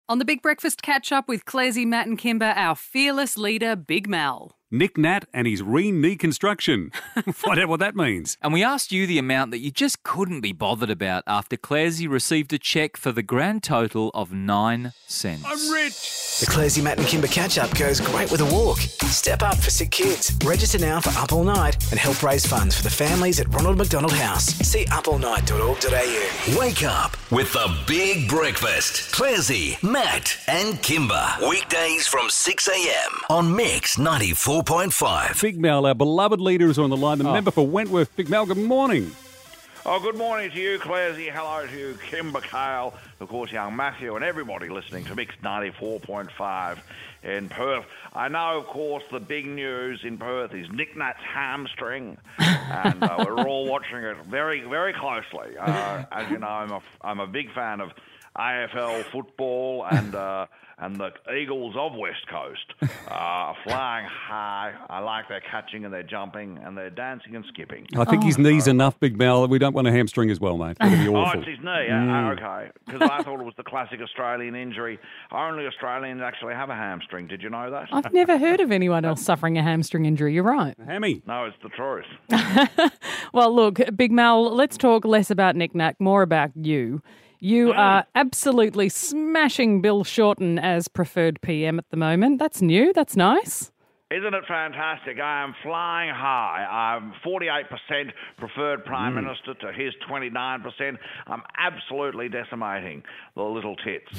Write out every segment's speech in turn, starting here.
On the Big Breakfast catch-up with Clazy, Matt and Kimber, our fearless leader, Big Mal. Nick Nat and his re-knee construction. Find out what that means. And we asked you the amount that you just couldn't be bothered about after Clazy received a cheque for the grand total of 9 cents. I'm rich. The Clazy, Matt and Kimber catch-up goes great with a walk. Step up for sick kids. Register now for Up All Night and help raise funds for the families at Ronald McDonald House. See upallnight.org.au. Wake up with the Big Breakfast. Clazy, Matt and Kimber. Weekdays from 6 a.m. on Mix 94.5. Big Mal, our beloved leader, is on the line. The member for Wentworth. Big Mal, good morning. Oh, good morning to you, Clazy. Hello to you, Kimber Kale, of course, young Matthew, and everybody listening to Mix 94.5 in Perth. I know, of course, the big news in Perth is Nick Nat's hamstring, and we're all watching it very, very closely. As you know, I'm a big fan of AFL football and the Eagles of West Coast are flying high. I like their catching and their jumping and their dancing and skipping. I think his knee's enough, Big Mal. We don't want a hamstring as well, mate. That'd be awful. Oh, it's his knee. Okay. Because I thought it was the classic Australian injury. Only Australians actually have a hamstring. Did you know that? I've never heard of anyone else suffering a hamstring injury. You're right. Hammy. No, it's the truth. Well, look, Big Mal, let's talk less about Nick Nat, more about you. You are absolutely smashing Bill Shorten as preferred PM at the moment. That's new. That's nice. Isn't it fantastic? I am flying high. I'm 48% preferred Prime Minister to his 29%. I'm absolutely decimating the little tits.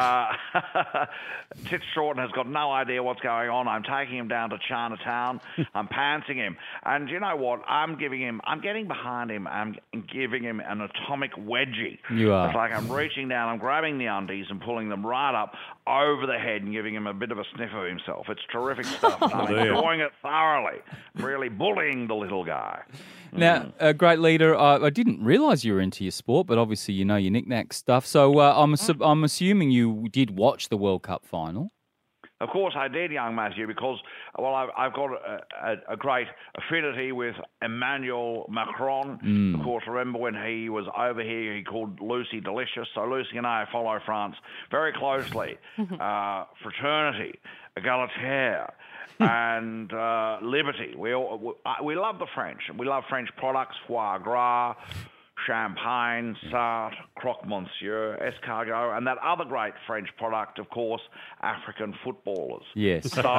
Tits Shorten has got no idea what's going on. I'm taking him down to Chinatown. I'm pantsing him. And you know what? I'm getting behind him. I'm giving him an atomic wedgie. You are. It's like I'm reaching down, I'm grabbing the undies and pulling them right up over the head and giving him a bit of a sniff of himself. It's terrific stuff. I'm enjoying it thoroughly. Really bullying the little guy. Now, a great leader, I didn't realise you were into your sport, but obviously you know your knick-knack stuff. So I'm assuming you did watch the World Cup final. Of course I did, young Matthew, because, well, I've got a great affinity with Emmanuel Macron. Of course, remember when he was over here, he called Lucy Delicious. So Lucy and I follow France very closely. Fraternity, egalitaire, and liberty. We love the French. We love French products, foie gras, champagne, Sartre, croque monsieur, escargot, and that other great French product, of course, African footballers. Yes. So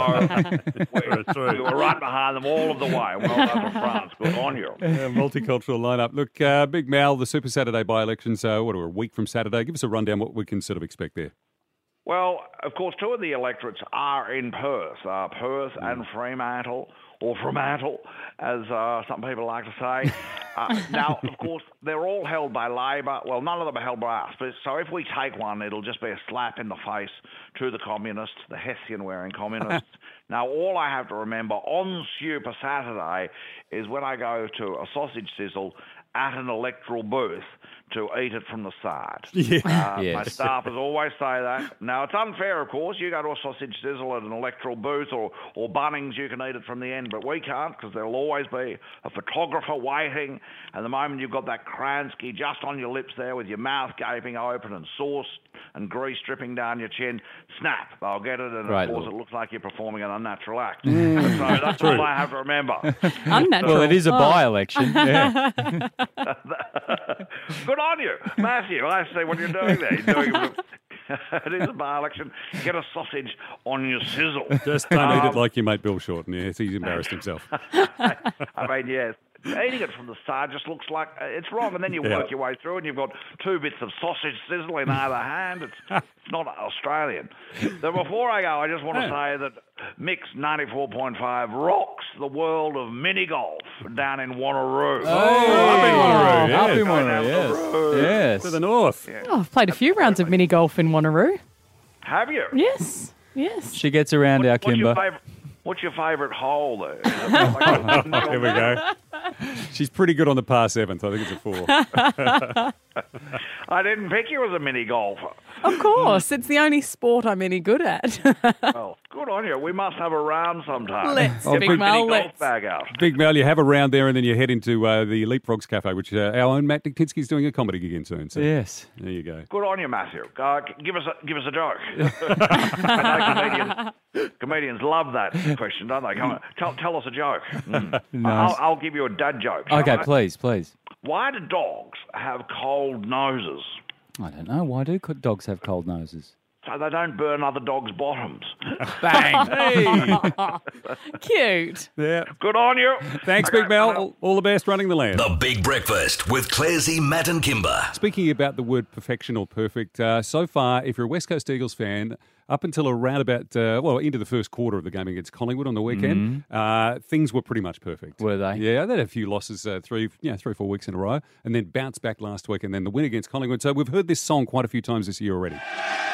we were right behind them all of the way. Well done to France. Good on you. Multicultural lineup. Look, Big Mal, the Super Saturday by-elections, a week from Saturday. Give us a rundown what we can sort of expect there. Well, of course, two of the electorates are in Perth, Perth and Fremantle, or Fremantle, as some people like to say. Now, of course, they're all held by Labor. Well, none of them are held by us. But, so if we take one, it'll just be a slap in the face to the communists, the Hessian-wearing communists. Now, all I have to remember on Super Saturday is when I go to a sausage sizzle at an electoral booth to eat it from the side. Yes. My staffers always say that. Now, it's unfair, of course. You go to a sausage sizzle at an electoral booth or Bunnings, you can eat it from the end, but we can't because there'll always be a photographer waiting, and the moment you've got that Kransky just on your lips there with your mouth gaping open and sauce and grease dripping down your chin, snap, they'll get it, and of course it looks like you're performing an unnatural act. So that's all I have to remember. Unnatural. Well, it is a by-election. Yeah. Good on you, Matthew. I see what you're doing there. You're doing it is a by-election. Get a sausage on your sizzle. Just don't eat it like your mate Bill Shorten. Yes, he's embarrassed himself. I mean, yes. Eating it from the side just looks like it's wrong, and then you work your way through, and you've got two bits of sausage sizzle in either hand. It's not Australian. So before I go, I just want to say that Mix 94.5 rocks the world of mini golf down in Wanneroo. Up in Wanneroo, yes. To the north. Yeah. Oh, I've played a few rounds of mini golf in Wanneroo. Have you? Yes. She gets around our Kimber. What's your favourite hole there? Here we go. She's pretty good on the par seventh. I think it's a 4. I didn't pick you as a mini golfer. Of course, it's the only sport I'm any good at. Well, good on you. We must have a round sometime. Let's, Get Big my Mel, mini golf let's. bag out. Big Mel, you have a round there and then you head into the Leapfrogs Cafe, which our own Matt Diktinsky's doing a comedy gig in soon. So Yes. there you go. Good on you, Matthew. Give us a joke. I know comedians love that question, don't they? Come on, tell us a joke. Nice. I'll give you a dad joke. shall Okay, I? please. Why do dogs have cold noses? I don't know. Why do dogs have cold noses? So they don't burn other dogs' bottoms. Bang! Cute. Yeah. Good on you. Thanks, Okay, Big Mel. All the best running the land. The Big Breakfast with Clarsey, Matt and Kimber. Speaking about the word perfection or perfect, so far, if you're a West Coast Eagles fan, up until around about, into the first quarter of the game against Collingwood on the weekend, things were pretty much perfect. Were they? Yeah, they had a few losses, 3 or 4 weeks in a row, and then bounced back last week, and then the win against Collingwood. So we've heard this song quite a few times this year already.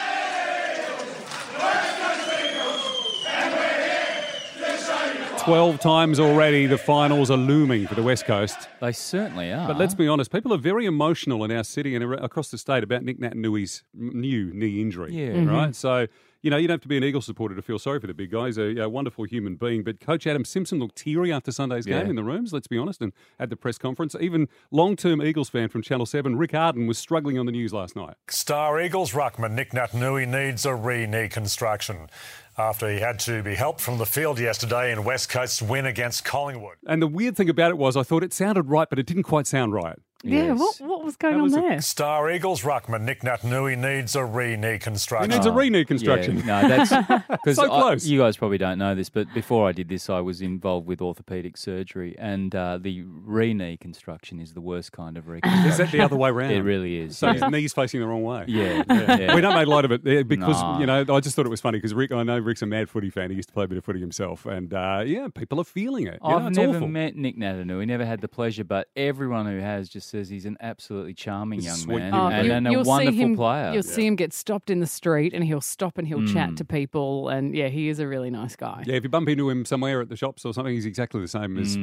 12 times already, the finals are looming for the West Coast. They certainly are. But let's be honest, people are very emotional in our city and across the state about Nick Naitanui new knee injury. Yeah. Right? So, you don't have to be an Eagles supporter to feel sorry for the big guy. He's a wonderful human being. But Coach Adam Simpson looked teary after Sunday's game in the rooms, let's be honest, and at the press conference. Even long-term Eagles fan from Channel 7, Rick Arden, was struggling on the news last night. Star Eagles ruckman Nick Naitanui needs a knee construction after he had to be helped from the field yesterday in West Coast's win against Collingwood. And the weird thing about it was I thought it sounded right, but it didn't quite sound right. Yeah, Yes. what was going on there? Star Eagles ruckman Nick Naitanui needs a knee He construction. needs a knee construction. Yeah, no, that's because So close. you guys probably don't know this, but before I did this, I was involved with orthopedic surgery, and the knee construction is the worst kind of reconstruction. Is that the other way around? It really is. So yeah. his knee's facing the wrong way. Yeah. We don't make light of it because, No. I just thought it was funny because I know Rick's a mad footy fan. He used to play a bit of footy himself. And, people are feeling it. I've It's never awful. met Nick Naitanui, never had the pleasure, but everyone who has just says he's an absolutely charming He's a young sweet man human being. and a You'll see wonderful him, player. You'll see him get stopped in the street and he'll stop and he'll chat to people. And yeah, he is a really nice guy. Yeah, if you bump into him somewhere at the shops or something, he's exactly the same as,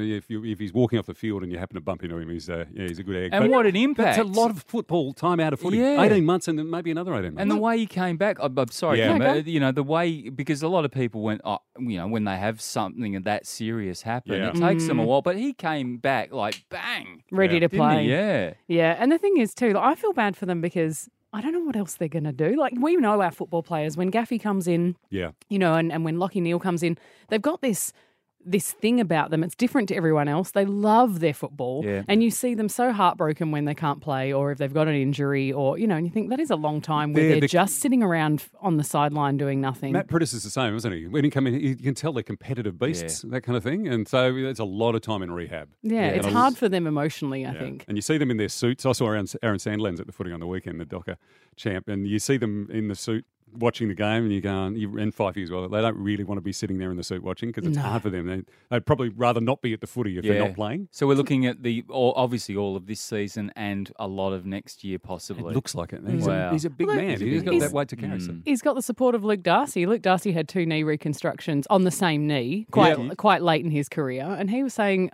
if he's walking off the field and you happen to bump into him, he's a good egg. And But what an impact. That's a lot of football time out of footy. Yeah. 18 months and then maybe another 18 months. And the way he came back, I'm sorry, Yeah. Kim, Yeah, the way, because a lot of people went, when they have something that serious happen, Yeah. it takes them a while, but he came back like bang. Ready to Didn't play. he? Yeah. Yeah, and the thing is too, I feel bad for them because I don't know what else they're going to do. Like, we know our football players, when Gaffey comes in, Yeah. and when Lachie Neale comes in, they've got this thing about them. It's different to everyone else. They love their football. Yeah. And you see them so heartbroken when they can't play or if they've got an injury or, and you think that is a long time where they're just sitting around on the sideline doing nothing. Matt Priddis is the same, isn't he? When he come in, you can tell they're competitive beasts, that kind of thing. And so it's a lot of time in rehab. yeah, it's And hard for them emotionally, I Yeah. think. And you see them in their suits. I saw Aaron Sandlands at the footing on the weekend, the Docker champ, and you see them in the suit watching the game, and you're going, and Fife as well, they don't really want to be sitting there in the suit watching because it's hard for them. They'd probably rather not be at the footy if they're not playing. So we're looking at obviously all of this season and a lot of next year possibly. It looks like it. Wow. He's a big Well, man. He's got that weight to carry. So. He's got the support of Luke Darcy. Luke Darcy had 2 knee reconstructions on the same knee quite late in his career. And he was saying,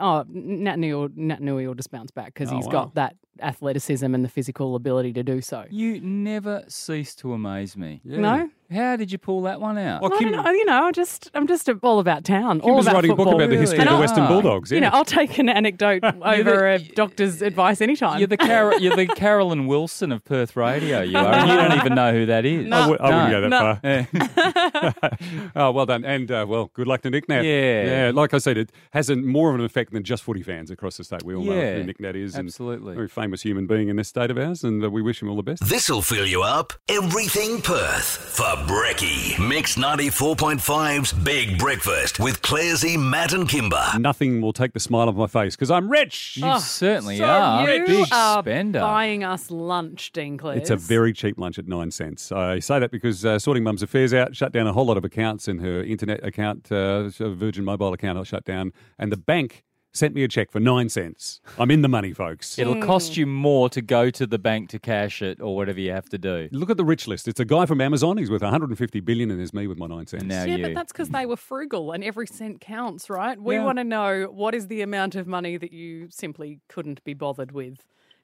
Naitanui will just bounce back because he's got that athleticism and the physical ability to do so. You never cease to amaze me. Yeah. No? How did you pull that one out? Well, I don't know, I'm just all about town. Kim all was about writing a football. book about the history of the And Western Bulldogs. Yeah. I'll take an anecdote over a doctor's advice anytime. You're the Carolyn Wilson of Perth radio, you are, and you don't even know who that is. I wouldn't go that Yeah. far. Oh, well done. And, good luck to Nick Nat. Yeah. Like I said, it has more of an effect than just footy fans across the state. We all know Yeah, who Nick Nat is. absolutely. And a very famous human being in this state of ours, and we wish him all the best. This'll fill you up. Everything Perth for Brekkie. Mix 94.5's Big Breakfast with Clarsey, Matt and Kimber. Nothing will take the smile off my face because I'm rich. You certainly so are. you Big are spender. buying us lunch, Dean Cles. It's a very cheap lunch at 9 cents. I say that because Sorting Mum's Affairs out, shut down a whole lot of accounts, and her internet account, Virgin Mobile account, I shut down, and the bank sent me a check for 9 cents. I'm in the money, folks. It'll cost you more to go to the bank to cash it or whatever you have to do. Look at the rich list. It's a guy from Amazon. He's worth 150 billion, and there's me with my 9 cents. And now Yeah, you. but that's because they were frugal and every cent counts, right? We want to know what is the amount of money that you simply couldn't be bothered with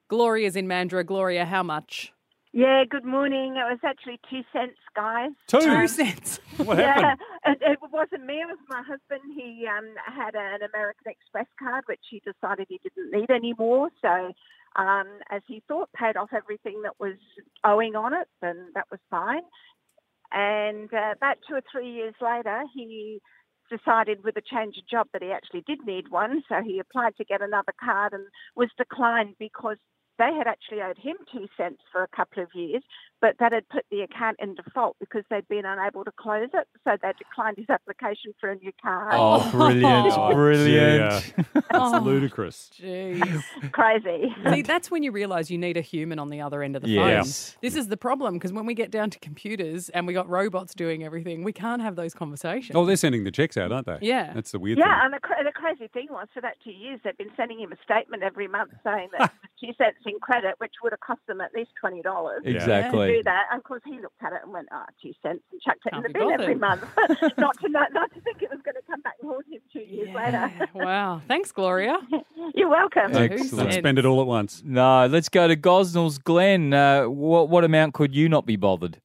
Gloria's in Mandurah. Gloria, how much? Yeah, good morning. It was actually 2 cents, guys. 2 cents. What happened? It wasn't me. It was my husband. He had an American Express card, which he decided he didn't need anymore. So as he thought, paid off everything that was owing on it, and that was fine. And about 2 or 3 years later, he decided with a change of job that he actually did need one. So he applied to get another card and was declined because they had actually owed him 2 cents for a couple of years, but that had put the account in default because they'd been unable to close it. So they declined his application for a new card. Oh, brilliant. Brilliant. That's ludicrous. Jeez. Crazy. See, that's when you realise you need a human on the other end of the Yes. phone. This is the problem, because when we get down to computers and we got robots doing everything, we can't have those conversations. Oh, they're sending the checks out, aren't they? Yeah. That's the weird thing. Yeah, and the crazy thing was, for that 2 years, they've been sending him a statement every month saying that 2 cents in credit, which would have cost them at least $20 to Exactly. do that. And of course, he looked at it and went, 2 cents, and chucked it Can't in the be bin every bothered. month. not to think it was going to come back and haunt him 2 years later. Wow. Thanks, Gloria. You're welcome. Excellent. Let's spend it all at once. No, let's go to Gosnells. Glenn, what amount could you not be bothered?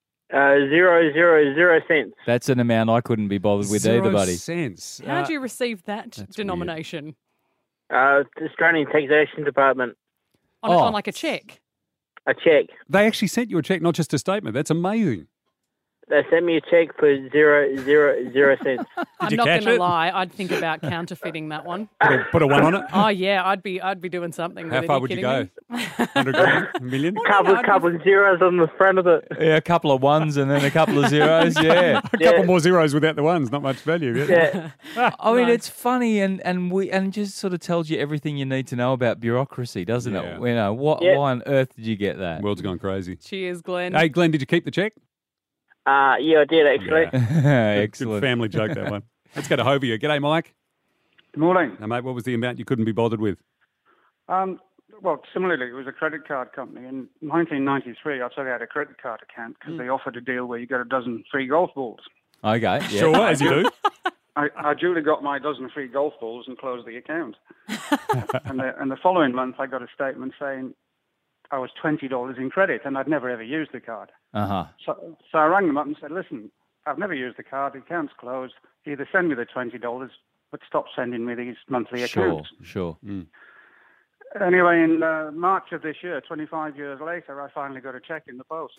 0.000 cents. That's an amount I couldn't be bothered with 0 either, buddy. cents. How do you receive that that's denomination? Australian Taxation Department. On like a cheque? A cheque. They actually sent you a check, not just a statement. That's amazing. They sent me a cheque for 0.000 cents. I'm you not catch going to it? lie. I'd think about counterfeiting that one. Put a 1 on it. Oh, yeah. I'd be doing something with How it. far Are you would you kidding go? me? 100 grand? A million? Couple of zeros on the front of it. Yeah, a couple of ones and then a couple of zeros, yeah. A couple more zeros without the ones. Not much value. Yeah. I mean, Nice. it's funny and just sort of tells you everything you need to know about bureaucracy, doesn't Yeah. it? You know, Yeah. why on earth did you get that? World's gone crazy. Cheers, Glenn. Hey, Glenn, did you keep the check? Yeah, I did actually. Good Excellent. family joke, that one. Let's go to Hovia. G'day, Mike. Good morning. Now, mate, what was the amount you couldn't be bothered with? Well, similarly, it was a credit card company. In 1993, I took out a credit card account because they offered a deal where you get a dozen free golf balls. Okay, yeah. Sure, as you do. I duly got my dozen free golf balls and closed the account. and the following month, I got a statement saying I was $20 in credit, and I'd never ever used the card. Uh-huh. So I rang them up and said, listen, I've never used the card. The account's closed. Either send me the $20, but stop sending me these monthly accounts. Sure. Anyway, in March of this year, 25 years later, I finally got a check in the post.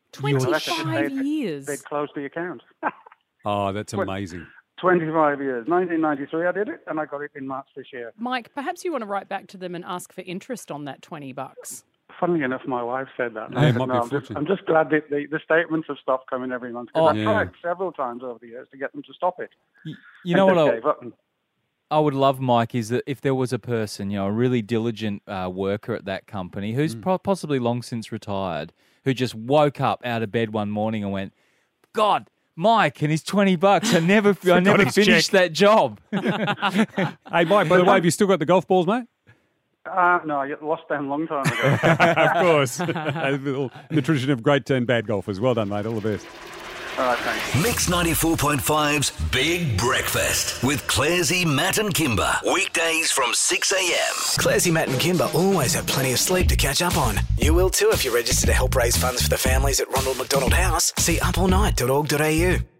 25 years. They'd closed the account. Oh, that's amazing. 25 years. 1993 I did it, and I got it in March this year. Mike, perhaps you want to write back to them and ask for interest on that $20. Funnily enough, my wife said that. Yeah, it might be a I'm fortune. just glad that the statements of stuff coming every month. 'Cause I've tried several times over the years to get them to stop it. You know what I gave up. I would love, Mike, is that if there was a person, you know, a really diligent worker at that company who's possibly long since retired, who just woke up out of bed one morning and went, God, Mike and his $20, I never his finished check. that job. Hey, Mike, by the way, have you still got the golf balls, mate? No, I lost them a long time ago. Of course. The tradition of great turn bad golfers. Well done, mate. All the best. All right, thanks. Mix 94.5's Big Breakfast with Clarsey, Matt and Kimber. Weekdays from 6 a.m. Clarsey, Matt and Kimber always have plenty of sleep to catch up on. You will too if you register to help raise funds for the families at Ronald McDonald House. See upallnight.org.au.